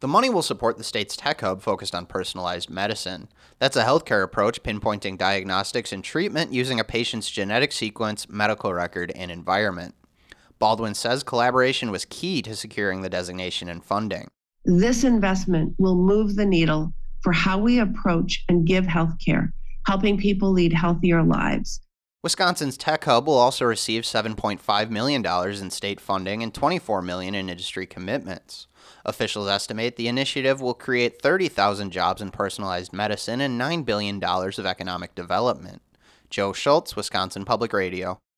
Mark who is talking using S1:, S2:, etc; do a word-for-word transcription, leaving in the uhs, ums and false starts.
S1: The money will support the state's tech hub focused on personalized medicine. That's a healthcare approach pinpointing diagnostics and treatment using a patient's genetic sequence, medical record, and environment. Baldwin says collaboration was key to securing the designation and funding.
S2: This investment will move the needle for how we approach and give healthcare, helping people lead healthier lives.
S1: Wisconsin's Tech Hub will also receive seven point five million dollars in state funding and twenty-four million dollars in industry commitments. Officials estimate the initiative will create thirty thousand jobs in personalized medicine and nine billion dollars of economic development. Joe Schultz, Wisconsin Public Radio.